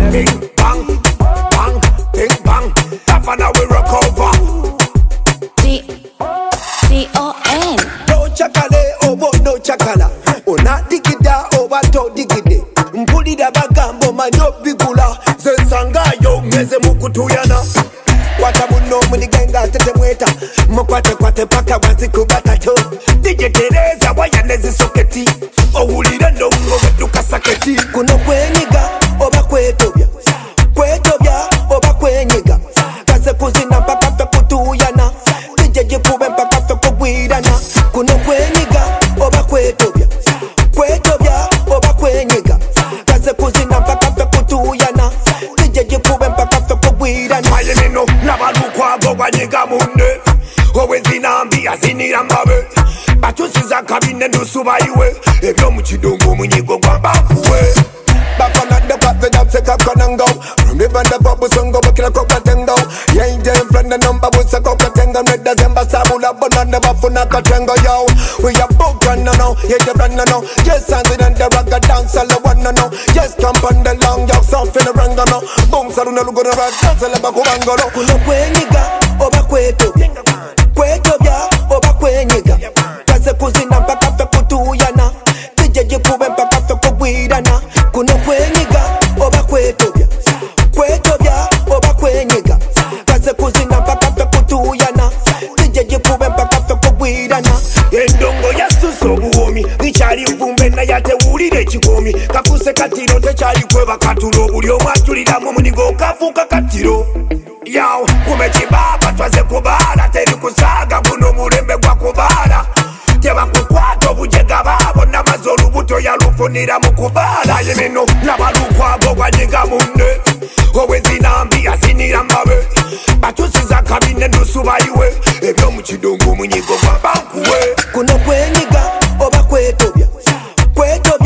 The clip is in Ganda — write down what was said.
Bing bang, bang, bing bang. Tough and now we rock over. D-O-N. No chakale, obo no chakala. Ona digida, oba to digide. Mpulira bagambo manyo bigula. Zensanga yo ngeze mukutuyana. Kwata muno munigenga tete mweta. Mkwate kwate paka wansi kubatacho. DJ Tereza wayanezi soketi. Owulira ndongo wetuka saketi. Kuno kwenyiga oba kwetobya. Kwetobya oba kwenyiga. Kase kuzina mpaka fe kutuyana. DJ jikube mpaka fe kugwirana. Kuno kwenyiga oba kwetobya. Kwetobya oba kwenyiga. Kase kuzina mpaka fe kutuyana. DJ jikube mpaka fe kugwirana. Mayemino nabalukwago banyiga munne. Owe zinambi azinira mbabe. Batusiza kabine ndusubayiwe. Ebyo mukidongo munyigo gwambakuwe. Bafana de pape da se kakonango. From the band of bubble songo bakila kokatengo. Yenje friend the number was a kokatengo. Red da zemba sabula bonanda bafuna katengo yo. We are both run no. Yeah the run no. Yes and then the ragga dance all the one no. Yes camp on the long yo soft in the ranga no. Boom saruna lugo na rag dance all the bakubango no. Kuno kwenyiga oba kweto. Kweto bya oba kwenyiga. Kase kuzina mpaka fe kutuyana. DJ jikube mpaka fe kugwirana. Kuno kwenyiga oba kwetobya. Kwetobya oba kwenyiga. Kase kuzina mpaka fe kutuyana. DJ jikube mpaka fe kugwirana. Endongo yasuso obuwomi. Nichali mvumbe na yatewulire ekikomi. Kafuse katiro tekyali kweba katulo. Buli omu atuliramu munigo kafuuka katiro. Yaw kumekibaba twaze kubaala. Teri kusaga guno mulembe gwa kubaala. Tebakukwata obujega baabo namaze olubuto yalufunira mu kubaala. Yemeno nabalukwago bwanyiga munne. Owe zinambi azinira mbabe. Batusiza kabine ndusubayiwe. Ebyo mukidongo munyigo gwambakuwe. Kuno kwenyiga oba kwetobya. Kwetobya